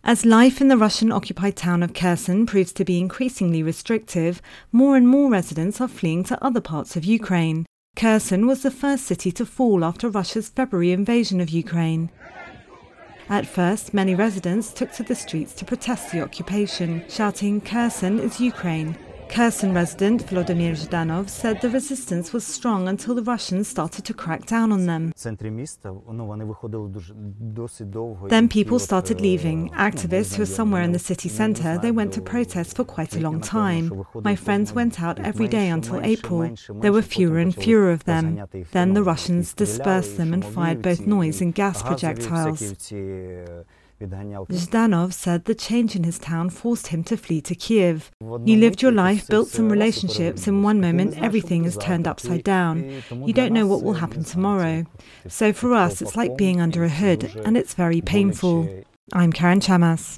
As life in the Russian-occupied town of Kherson proves to be increasingly restrictive, more and more residents are fleeing to other parts of Ukraine. Kherson was the first city to fall after Russia's February invasion of Ukraine. At first, many residents took to the streets to protest the occupation, shouting, "Kherson is Ukraine." Kherson resident Volodymyr Zhdanov said the resistance was strong until the Russians started to crack down on them. Then people started leaving. Activists who were somewhere in the city centre, they went to protest for quite a long time. My friends went out every day until April. There were fewer and fewer of them. Then the Russians dispersed them and fired both noise and gas projectiles. Zhdanov said the change in his town forced him to flee to Kiev. You lived your life, built some relationships, and one moment everything is turned upside down. You don't know what will happen tomorrow. So for us, it's like being under a hood, and it's very painful. I'm Karen Chamas.